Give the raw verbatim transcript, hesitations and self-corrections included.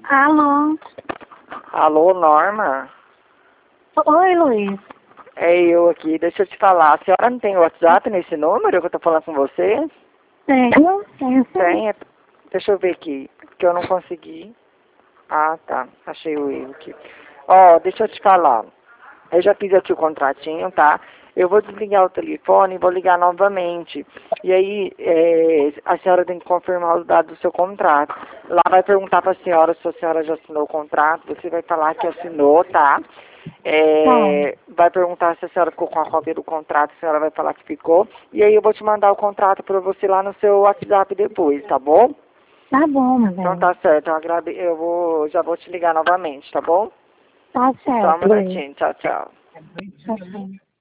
Alô? Alô, Norma? Oi, Luiz. É eu aqui, deixa eu te falar. A senhora não tem WhatsApp nesse número que eu tô falando com você? Tenho, tenho sim. Tem? é- Deixa eu ver aqui, que eu não consegui. Ah, tá. Achei o erro aqui. Ó, deixa eu te falar. Eu já fiz aqui o contratinho, tá? Eu vou desligar o telefone e vou ligar novamente. E aí, é, a senhora tem que confirmar os dados do seu contrato. Lá vai perguntar para a senhora se a senhora já assinou o contrato. Você vai falar que assinou, tá? Tá, É, vai perguntar se a senhora ficou com a cópia do contrato. A senhora vai falar que ficou. E aí eu vou te mandar o contrato para você lá no seu WhatsApp depois, tá bom? tá bom, meu Então bem. tá certo. Eu, agrade... eu vou... já vou te ligar novamente, tá bom? Tá Só um certo, Luiz. minutinho. Tchau, tchau. Tá certo.